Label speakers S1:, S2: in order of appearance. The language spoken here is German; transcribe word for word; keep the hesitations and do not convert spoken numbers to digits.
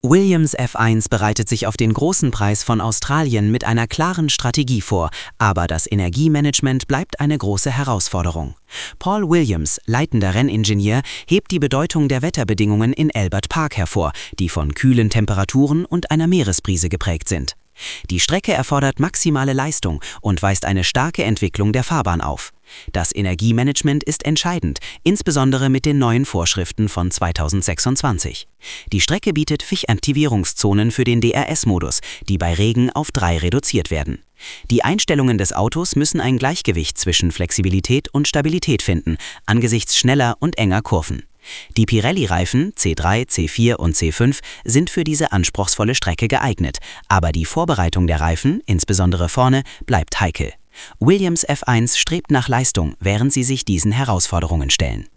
S1: Williams F eins bereitet sich auf den großen Preis von Australien mit einer klaren Strategie vor, aber das Energiemanagement bleibt eine große Herausforderung. Paul Williams, leitender Renningenieur, hebt die Bedeutung der Wetterbedingungen in Albert Park hervor, die von kühlen Temperaturen und einer Meeresbrise geprägt sind. Die Strecke erfordert maximale Leistung und weist eine starke Entwicklung der Fahrbahn auf. Das Energiemanagement ist entscheidend, insbesondere mit den neuen Vorschriften von zweitausendsechsundzwanzig. Die Strecke bietet Fisch-Aktivierungszonen für den D R S-Modus, die bei Regen auf drei reduziert werden. Die Einstellungen des Autos müssen ein Gleichgewicht zwischen Flexibilität und Stabilität finden, angesichts schneller und enger Kurven. Die Pirelli-Reifen C drei, C vier und C fünf sind für diese anspruchsvolle Strecke geeignet, aber die Vorbereitung der Reifen, insbesondere vorne, bleibt heikel. Williams F eins strebt nach Leistung, während sie sich diesen Herausforderungen stellen.